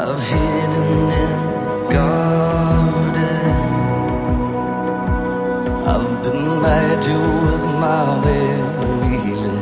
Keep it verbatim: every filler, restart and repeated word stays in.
I've hidden in the garden. I've denied you with my very lips.